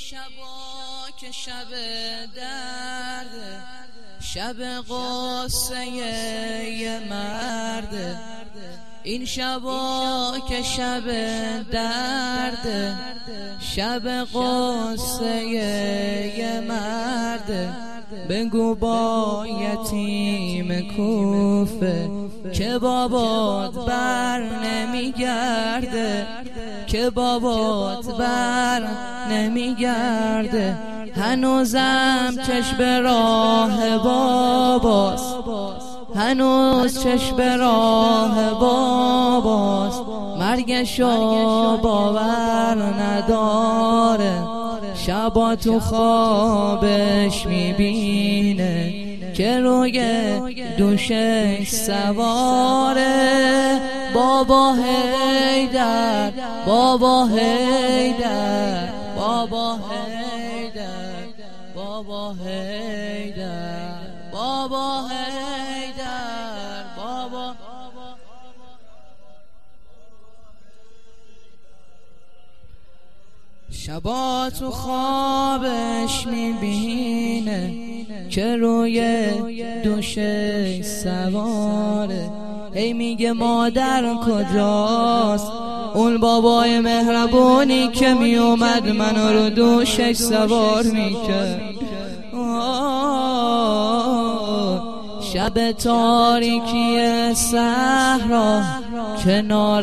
شبا که شب درد، شب غصه یه مرد. این شبا که شب درد، شب غصه یه مرد. بگو با یتیم کوفه که بابات بر نمیگرده، که بابات بر نمیگرده. هنوزم چشم راه باباست، هنوز چشم راه باباست. مرگشو باور نداره، شبا تو خوابش میبینه که روی دوشش سواره. بابا حیدر، بابا حیدر، بابا حیدر، بابا حیدر، بابا حیدر، بابا. شبا تو خوابش میبینه که روی دوشش سواره. هی میگه مادر کجاست، اون بابای مهربونی که میومد منو رو دوشش سوار میکرد. شب تاریکی صحرا کنار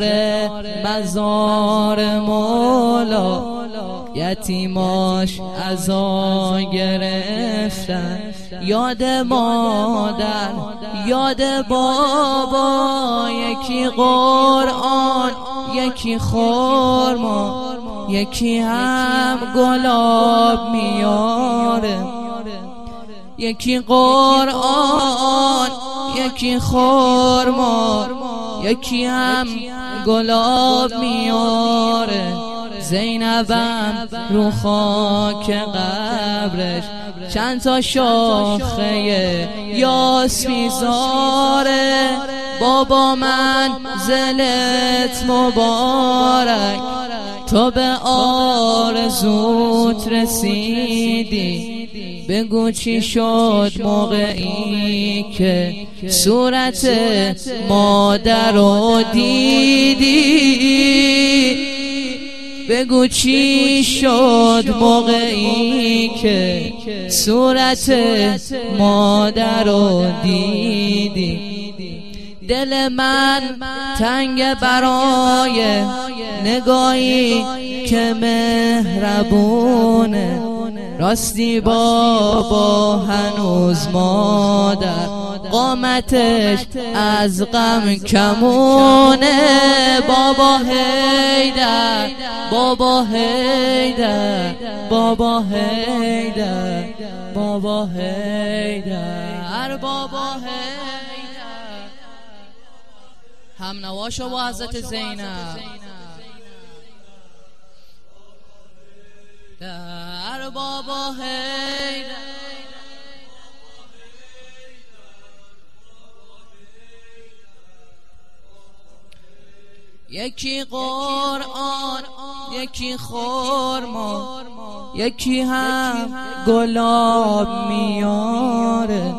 مزار مولا، یتیماش عزا گرفتن. یاد مادر، یاد بابا، یکی قرآن، یکی خرما، یکی هم گلاب میاره. یکی قرآن، یکی خرما، یکی هم گلاب میاره. زینبم رو خاک قبرش چند تا شاخه یاس میذاره. بابا منزلت مبارک، تو به آرزوت رسیدی. بگو چی شد موقعی که صورت مادر رو دیدی. بگو چی شد موقعی که صورت مادر رو دیدی. دل من تنگ برای نگاهی که مهربونه. راستی بابا هنوز مادر قامتش از غم کمونه. بابا حیدر، بابا حیدر، بابا حیدر، بابا حیدر، بابا حیدر. هم نواشو با حضرت زینب. در بابا حیدر، یکی قرآن، یکی خرما، یکی هم گلاب میاره.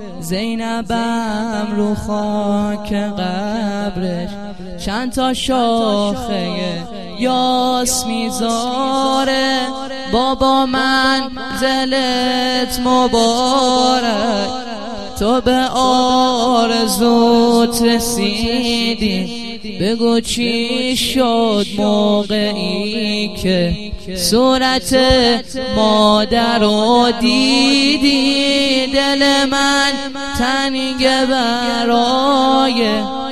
زینبم رو خاک قبرش چند تا شاخه یاس میذاره. بابا منزلت مبارک، تو به آرزوت رسیدی. بگو چی شد موقعی که صورت مادر رو دیدی. دل من تنگ برای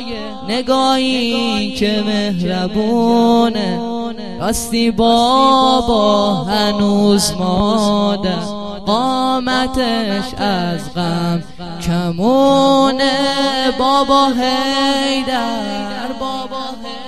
نگاهی که مهربونه. راستی بابا هنوز مادر قامتش از غم کمونه. بابا حیدر، بابا حیدر.